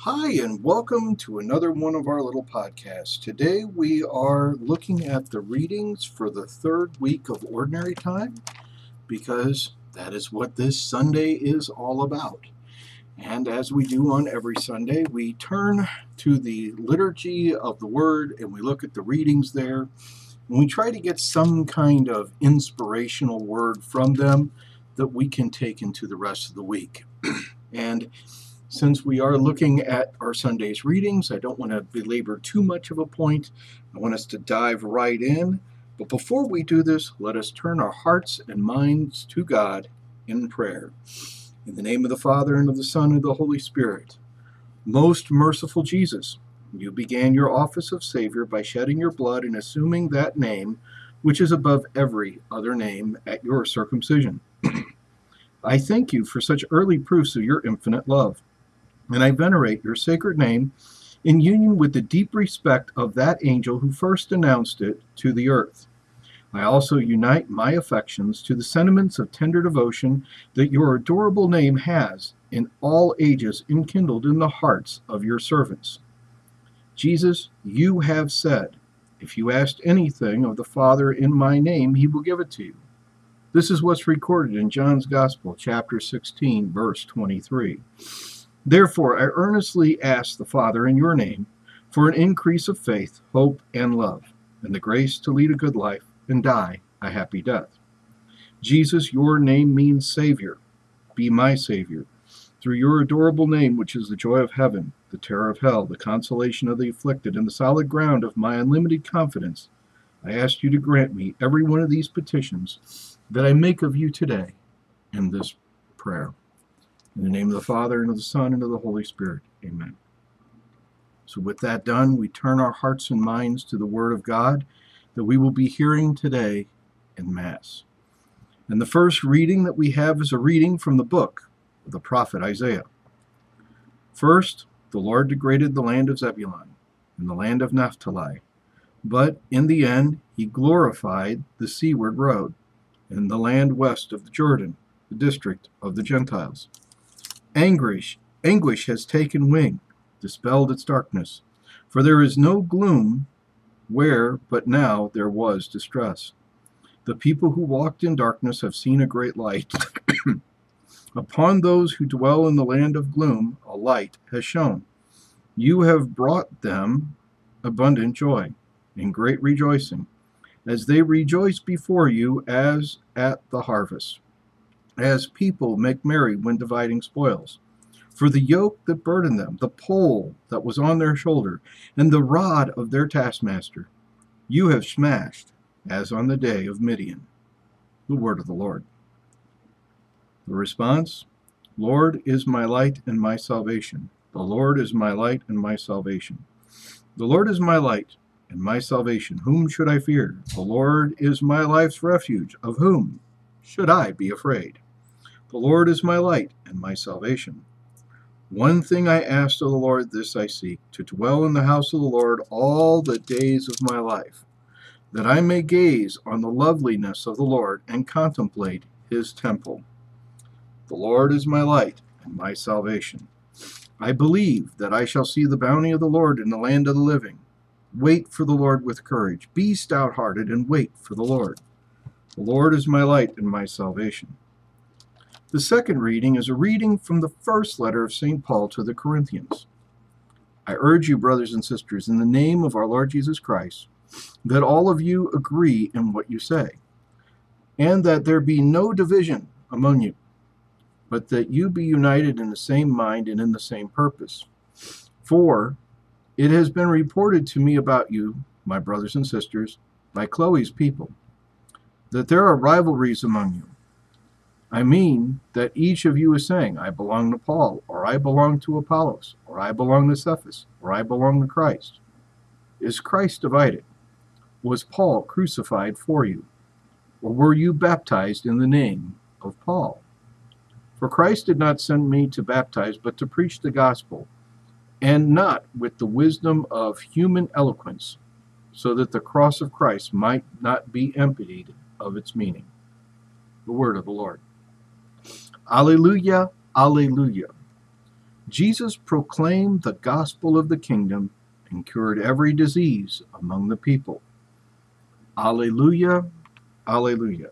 Hi, and welcome to another one of our little podcasts. Today we are looking at the readings for the third week of Ordinary Time because that is what this Sunday is all about. And as we do on every Sunday, we turn to the liturgy of the Word and we look at the readings there. And we try to get some kind of inspirational word from them that we can take into the rest of the week. And since we are looking at our Sunday's readings, I don't want to belabor too much of a point. I want us to dive right in. But before we do this, let us turn our hearts and minds to God in prayer. In the name of the Father, and of the Son, and of the Holy Spirit. Most merciful Jesus, you began your office of Savior by shedding your blood and assuming that name, which is above every other name, at your circumcision. I thank you for such early proofs of your infinite love. And I venerate your sacred name in union with the deep respect of that angel who first announced it to the earth. I also unite my affections to the sentiments of tender devotion that your adorable name has in all ages enkindled in the hearts of your servants. Jesus, you have said, if you ask anything of the Father in my name, he will give it to you. This is what's recorded in John's Gospel, chapter 16, verse 23. Therefore, I earnestly ask the Father in your name for an increase of faith, hope, and love, and the grace to lead a good life and die a happy death. Jesus, your name means Savior. Be my Savior. Through your adorable name, which is the joy of heaven, the terror of hell, the consolation of the afflicted, and the solid ground of my unlimited confidence, I ask you to grant me every one of these petitions that I make of you today in this prayer. In the name of the Father, and of the Son, and of the Holy Spirit. Amen. So with that done, we turn our hearts and minds to the Word of God that we will be hearing today in Mass. And the first reading that we have is a reading from the book of the prophet Isaiah. First, the Lord degraded the land of Zebulun and the land of Naphtali, but in the end he glorified the seaward road and the land west of the Jordan, the district of the Gentiles. Anguish has taken wing, dispelled its darkness, for there is no gloom where but now there was distress. The people who walked in darkness have seen a great light. Upon those who dwell in the land of gloom, a light has shone. You have brought them abundant joy and great rejoicing, as they rejoice before you as at the harvest, as people make merry when dividing spoils. For the yoke that burdened them, the pole that was on their shoulder, and the rod of their taskmaster, you have smashed, as on the day of Midian. The word of the Lord. The response, Lord is my light and my salvation. The Lord is my light and my salvation. The Lord is my light and my salvation. Whom should I fear? The Lord is my life's refuge. Of whom should I be afraid? The Lord is my light and my salvation. One thing I asked of the Lord, this I seek, to dwell in the house of the Lord all the days of my life, that I may gaze on the loveliness of the Lord and contemplate his temple. The Lord is my light and my salvation. I believe that I shall see the bounty of the Lord in the land of the living. Wait for the Lord with courage. Be stout-hearted and wait for the Lord. The Lord is my light and my salvation. The second reading is a reading from the first letter of St. Paul to the Corinthians. I urge you, brothers and sisters, in the name of our Lord Jesus Christ, that all of you agree in what you say, and that there be no division among you, but that you be united in the same mind and in the same purpose. For it has been reported to me about you, my brothers and sisters, by Chloe's people, that there are rivalries among you. I mean that each of you is saying, I belong to Paul, or I belong to Apollos, or I belong to Cephas, or I belong to Christ. Is Christ divided? Was Paul crucified for you? Or were you baptized in the name of Paul? For Christ did not send me to baptize, but to preach the gospel, and not with the wisdom of human eloquence, so that the cross of Christ might not be emptied of its meaning. The word of the Lord. Alleluia, alleluia. Jesus proclaimed the gospel of the kingdom and cured every disease among the people. Alleluia, alleluia.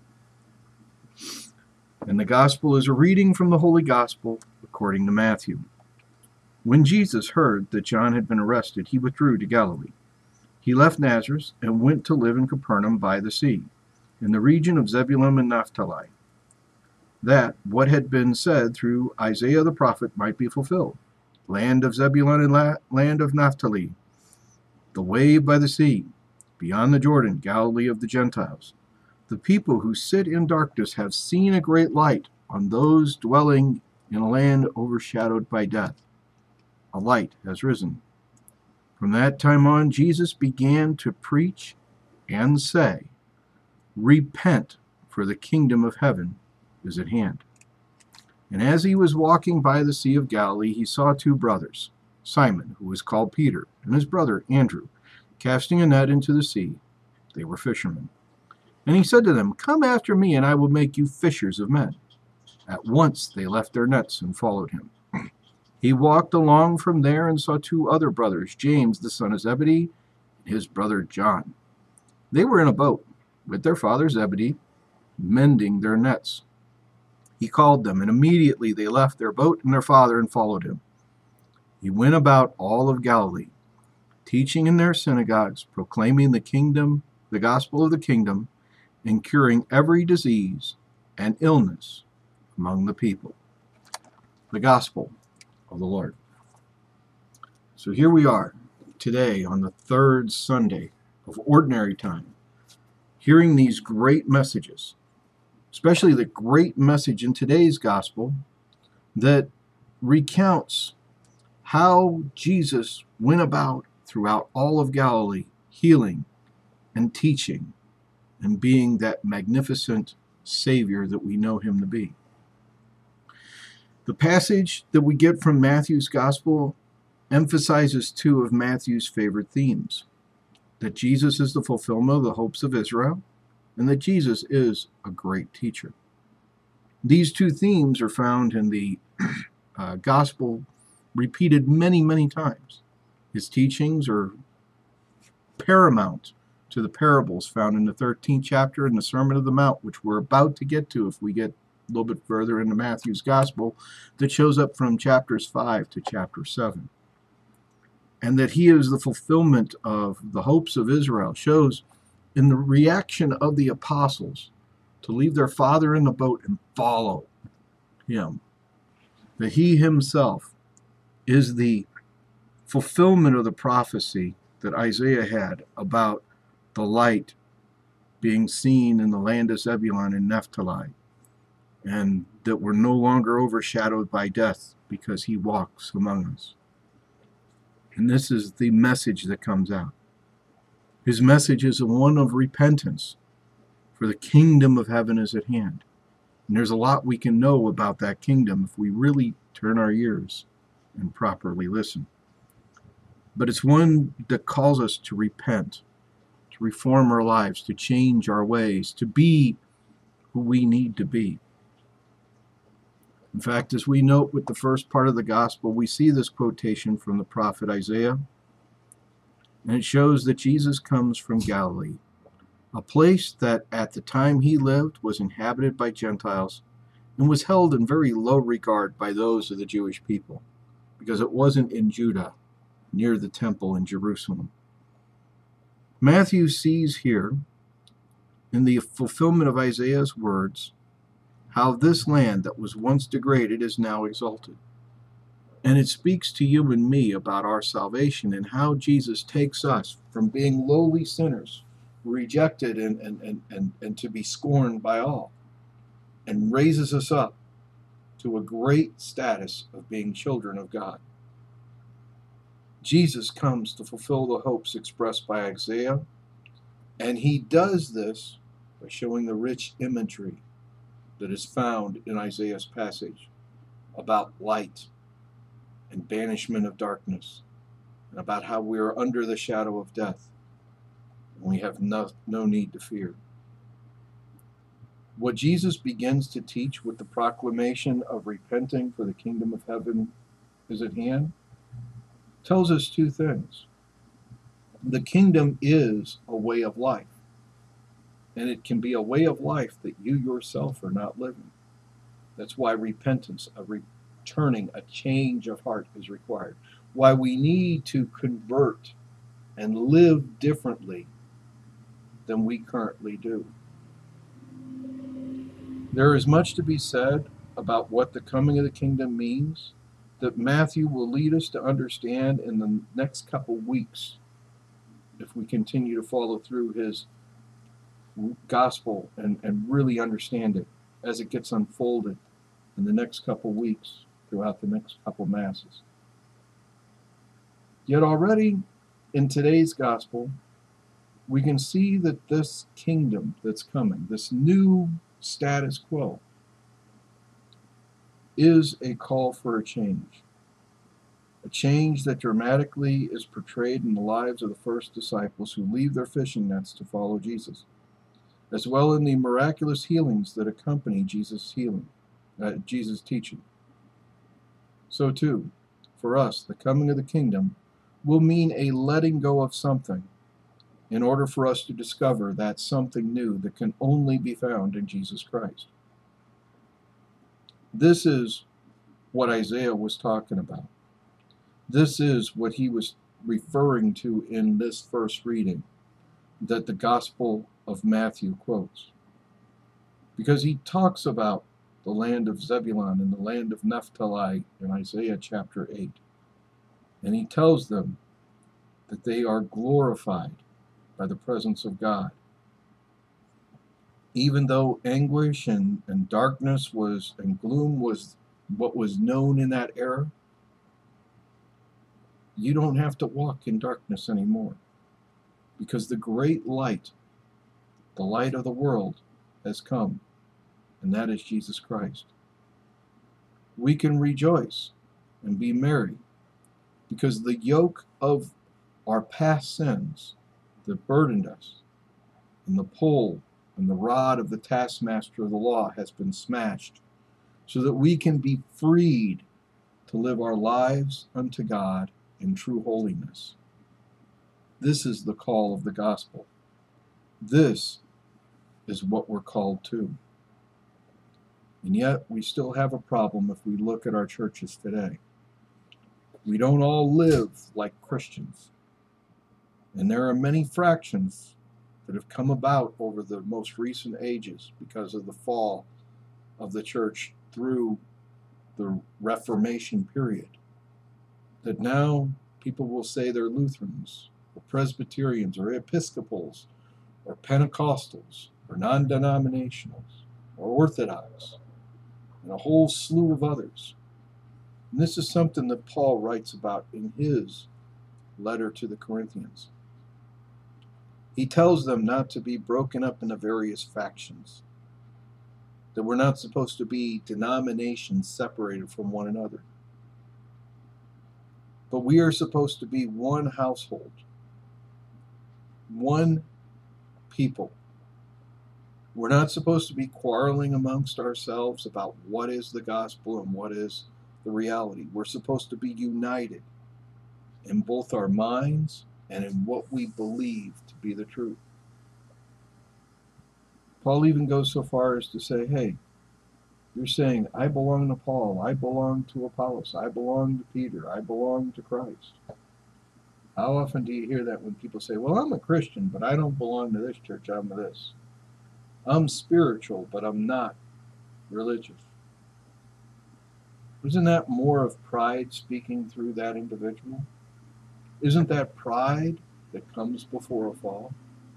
And the gospel is a reading from the Holy Gospel according to Matthew. When Jesus heard that John had been arrested, he withdrew to Galilee. He left Nazareth and went to live in Capernaum by the sea, in the region of Zebulun and Naphtali, that what had been said through Isaiah the prophet might be fulfilled. Land of Zebulun and land of Naphtali, the way by the sea, beyond the Jordan, Galilee of the Gentiles. The people who sit in darkness have seen a great light. On those dwelling in a land overshadowed by death, a light has risen. From that time on, Jesus began to preach and say, "Repent, for the kingdom of heaven is at hand." And as he was walking by the Sea of Galilee, he saw two brothers, Simon, who was called Peter, and his brother Andrew, casting a net into the sea. They were fishermen. And he said to them, "Come after me, and I will make you fishers of men." At once they left their nets and followed him. He walked along from there and saw two other brothers, James the son of Zebedee, and his brother John. They were in a boat with their father Zebedee, mending their nets. He called them, and immediately they left their boat and their father and followed him. He went about all of Galilee, teaching in their synagogues, proclaiming the gospel of the kingdom, and curing every disease and illness among the people. The gospel of the Lord. So here we are today on the third Sunday of ordinary time, hearing these great messages, especially the great message in today's gospel that recounts how Jesus went about throughout all of Galilee, healing and teaching and being that magnificent Savior that we know him to be. The passage that we get from Matthew's gospel emphasizes two of Matthew's favorite themes: that Jesus is the fulfillment of the hopes of Israel, and that Jesus is a great teacher. These two themes are found in the gospel repeated many, many times. His teachings are paramount to the parables found in the 13th chapter in the Sermon of the Mount, which we're about to get to if we get a little bit further into Matthew's gospel, that shows up from chapters 5 to chapter 7. And that he is the fulfillment of the hopes of Israel shows in the reaction of the apostles to leave their father in the boat and follow him. That he himself is the fulfillment of the prophecy that Isaiah had about the light being seen in the land of Zebulun and Naphtali, and that we're no longer overshadowed by death because he walks among us. And this is the message that comes out. His message is one of repentance, for the kingdom of heaven is at hand. And there's a lot we can know about that kingdom if we really turn our ears and properly listen. But it's one that calls us to repent, to reform our lives, to change our ways, to be who we need to be. In fact, as we note with the first part of the gospel, we see this quotation from the prophet Isaiah, and it shows that Jesus comes from Galilee, a place that at the time he lived was inhabited by Gentiles and was held in very low regard by those of the Jewish people, because it wasn't in Judah, near the temple in Jerusalem. Matthew sees here, in the fulfillment of Isaiah's words, how this land that was once degraded is now exalted. And it speaks to you and me about our salvation and how Jesus takes us from being lowly sinners, rejected and to be scorned by all, and raises us up to a great status of being children of God. Jesus comes to fulfill the hopes expressed by Isaiah, and he does this by showing the rich imagery that is found in Isaiah's passage about light and banishment of darkness, and about how we are under the shadow of death, and we have no need to fear. What Jesus begins to teach with the proclamation of repenting for the kingdom of heaven is at hand tells us two things. The kingdom is a way of life, and it can be a way of life that you yourself are not living. That's why repentance, a returning, a change of heart is required. Why we need to convert and live differently than we currently do. There is much to be said about what the coming of the kingdom means that Matthew will lead us to understand in the next couple weeks if we continue to follow through his gospel and really understand it as it gets unfolded in the next couple weeks throughout the next couple masses. Yet already in today's gospel, we can see that this kingdom that's coming, this new status quo, is a call for a change that dramatically is portrayed in the lives of the first disciples who leave their fishing nets to follow Jesus, as well in the miraculous healings that accompany Jesus' teaching. So too, for us, the coming of the kingdom will mean a letting go of something in order for us to discover that something new that can only be found in Jesus Christ. This is what Isaiah was talking about. This is what he was referring to in this first reading that the Gospel of Matthew quotes. Because he talks about the land of Zebulun and the land of Naphtali in Isaiah chapter 8. And he tells them that they are glorified by the presence of God. Even though anguish and darkness and gloom was what was known in that era, you don't have to walk in darkness anymore, because the great light, the light of the world, has come, and that is Jesus Christ. We can rejoice and be merry, because the yoke of our past sins that burdened us, and the pole and the rod of the taskmaster of the law has been smashed, so that we can be freed to live our lives unto God in true holiness. This is the call of the gospel. This is what we're called to. And yet we still have a problem if we look at our churches today. We don't all live like Christians. And there are many fractions that have come about over the most recent ages because of the fall of the church through the Reformation period, that now people will say they're Lutherans or Presbyterians or Episcopals or Pentecostals or non-denominationals or Orthodox and a whole slew of others. And this is something that Paul writes about in his letter to the Corinthians. He tells them not to be broken up into various factions, that we're not supposed to be denominations separated from one another. But we are supposed to be one household, one people. We're not supposed to be quarreling amongst ourselves about what is the gospel and what is the reality. We're supposed to be united in both our minds and in what we believe to be the truth. Paul even goes so far as to say, hey, you're saying, I belong to Paul, I belong to Apollos, I belong to Peter, I belong to Christ. How often do you hear that when people say, well, I'm a Christian, but I don't belong to this church, I'm this. I'm spiritual, but I'm not religious. Isn't that more of pride speaking through that individual? Isn't that pride that comes before a fall?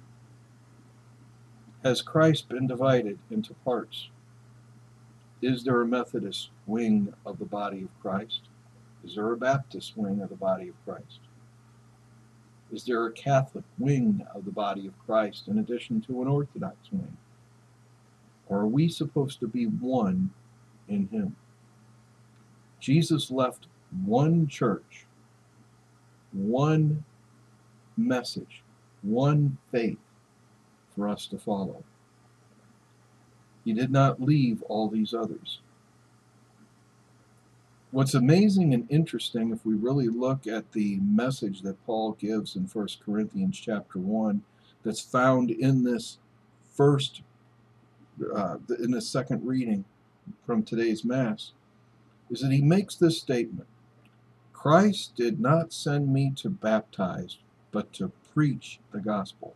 Has Christ been divided into parts? Is there a Methodist wing of the body of Christ? Is there a Baptist wing of the body of Christ? Is there a Catholic wing of the body of Christ in addition to an Orthodox wing? Or are we supposed to be one in Him? Jesus left one church, one message, one faith for us to follow. He did not leave all these others. What's amazing and interesting, if we really look at the message that Paul gives in 1 Corinthians chapter 1, that's found in this first, in the second reading from today's Mass, is that he makes this statement: Christ did not send me to baptize, but to preach the gospel.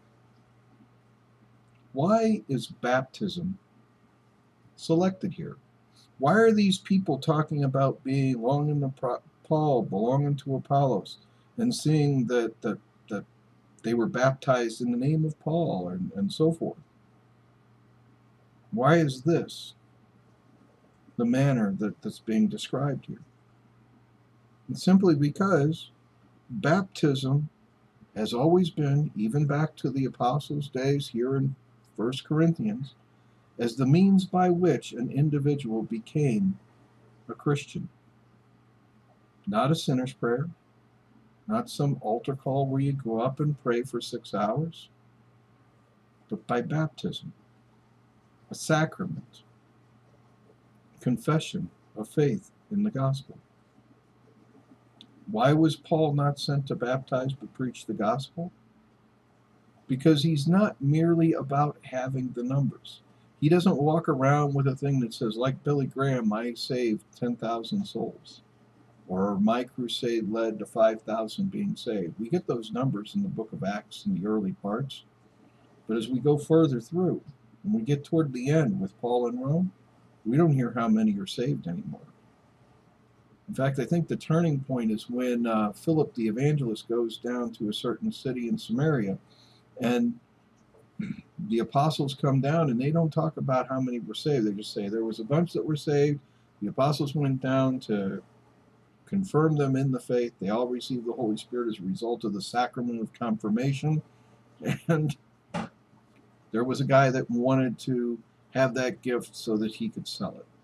Why is baptism selected here? Why are these people talking about belonging to Paul, belonging to Apollos, and seeing that they were baptized in the name of Paul and so forth? Why is this the manner that's being described here? And simply because baptism has always been, even back to the apostles' days here in 1 Corinthians, as the means by which an individual became a Christian. Not a sinner's prayer, not some altar call where you go up and pray for 6 hours, but by baptism, a sacrament, confession of faith in the gospel. Why was Paul not sent to baptize but preach the gospel? Because he's not merely about having the numbers. He doesn't walk around with a thing that says, like Billy Graham, I saved 10,000 souls, or my crusade led to 5,000 being saved. We get those numbers in the book of Acts in the early parts, but as we go further through, when we get toward the end with Paul in Rome, we don't hear how many are saved anymore. In fact, I think the turning point is when Philip the evangelist goes down to a certain city in Samaria, and the apostles come down and they don't talk about how many were saved. They just say there was a bunch that were saved. The apostles went down to confirm them in the faith. They all received the Holy Spirit as a result of the sacrament of confirmation. And there was a guy that wanted to have that gift so that he could sell it.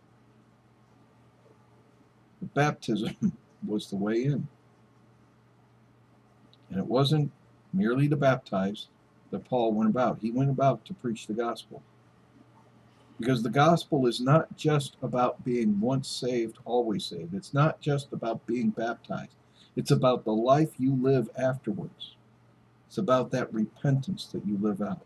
But baptism was the way in. And it wasn't merely to baptize that Paul went about. He went about to preach the gospel. Because the gospel is not just about being once saved, always saved. It's not just about being baptized. It's about the life you live afterwards. It's about that repentance that you live out.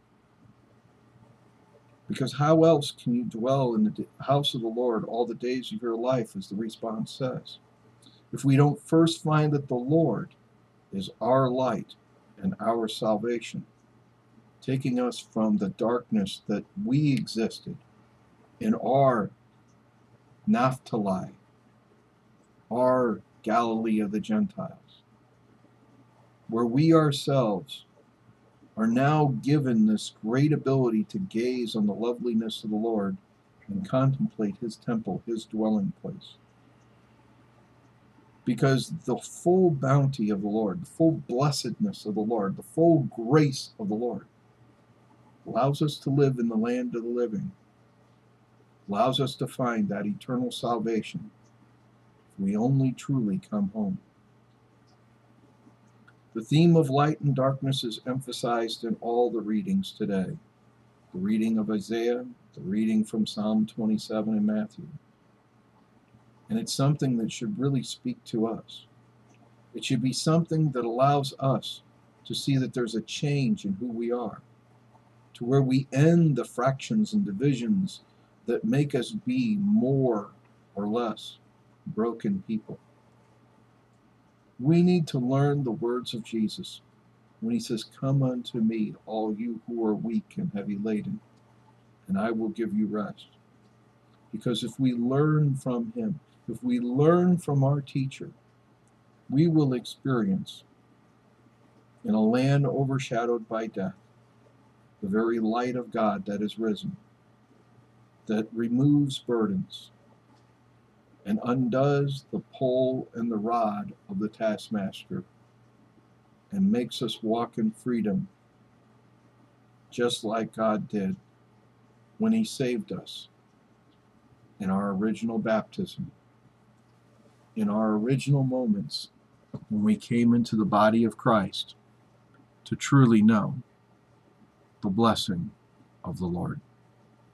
Because how else can you dwell in the house of the Lord all the days of your life, as the response says, if we don't first find that the Lord is our light and our salvation, taking us from the darkness that we existed in our Naphtali, our Galilee of the Gentiles, where we ourselves are now given this great ability to gaze on the loveliness of the Lord and contemplate his temple, his dwelling place. Because the full bounty of the Lord, the full blessedness of the Lord, the full grace of the Lord allows us to live in the land of the living, allows us to find that eternal salvation if we only truly come home. The theme of light and darkness is emphasized in all the readings today. The reading of Isaiah, the reading from Psalm 27 in Matthew. And it's something that should really speak to us. It should be something that allows us to see that there's a change in who we are, to where we end the fractions and divisions that make us be more or less broken people. We need to learn the words of Jesus when he says, "Come unto me, all you who are weak and heavy laden, and I will give you rest." Because if we learn from him, if we learn from our teacher, we will experience, in a land overshadowed by death, the very light of God that is risen, that removes burdens and undoes the pole and the rod of the taskmaster and makes us walk in freedom, just like God did when he saved us in our original baptism, in our original moments when we came into the body of Christ to truly know the blessing of the Lord.